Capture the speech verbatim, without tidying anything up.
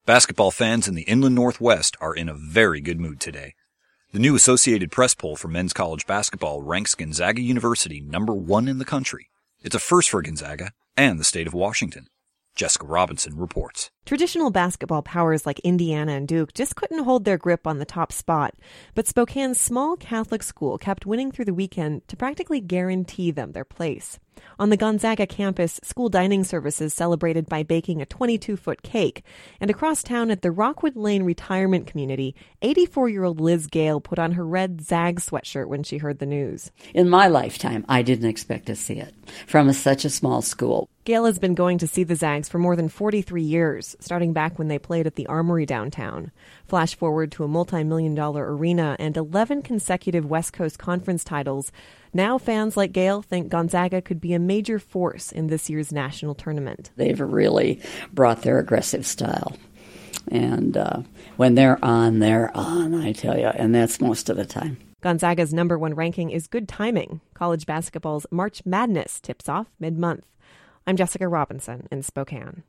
Basketball fans in the Inland Northwest are in a very good mood today. The new Associated Press poll for men's college basketball ranks Gonzaga University number one in the country. It's a first for Gonzaga and the state of Washington. Jessica Robinson reports. Traditional basketball powers like Indiana and Duke just couldn't hold their grip on the top spot, but Spokane's small Catholic school kept winning through the weekend to practically guarantee them their place. On the Gonzaga campus, school dining services celebrated by baking a twenty-two foot cake, and across town at the Rockwood Lane Retirement Community, eighty-four-year-old Liz Gale put on her red Zags sweatshirt when she heard the news. In my lifetime, I didn't expect to see it from a, such a small school. Gale has been going to see the Zags for more than forty-three years, starting back when they played at the Armory downtown. Flash forward to a multi-million dollar arena and eleven consecutive West Coast Conference titles. Now fans like Gale think Gonzaga could be a major force in this year's national tournament. They've really brought their aggressive style. And uh, when they're on, they're on, I tell you, and that's most of the time. Gonzaga's number one ranking is good timing. College basketball's March Madness tips off mid-month. I'm Jessica Robinson in Spokane.